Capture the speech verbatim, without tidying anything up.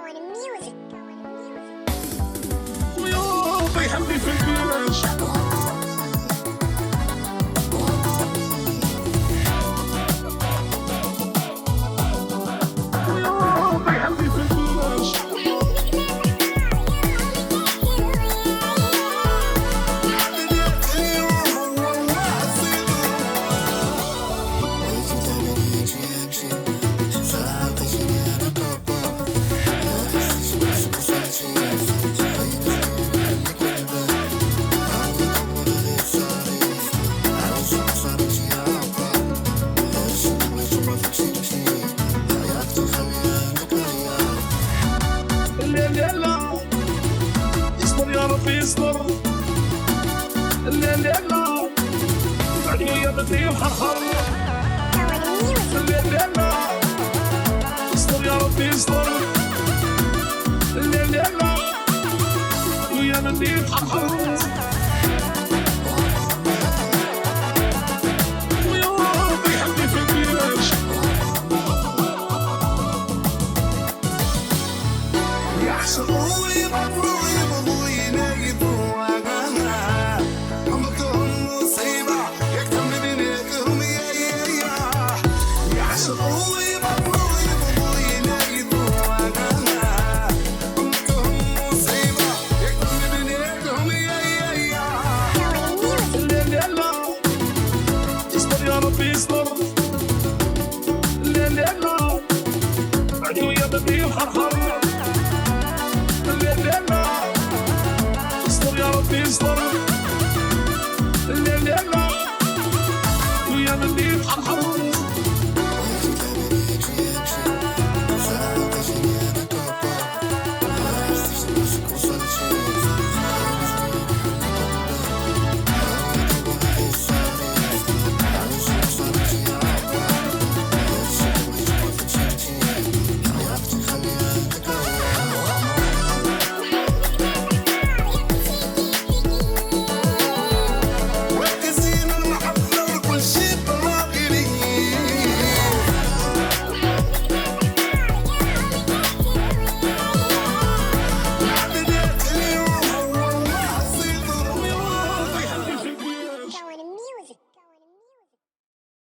ويابا يحبني في البلاش ويابا يحبني في البلاش يصبر الليل لا بعدين يا بدي وحرحر الليل لا يصبر يا ربي يصبر الليل لا ويا بدي وحرحر ويا ربي يحبني في البلاش يحسبوني مبروك يصبر الليل لا بعدين يا بدي وحرحر الليل لا يصبر يا ربي يصبر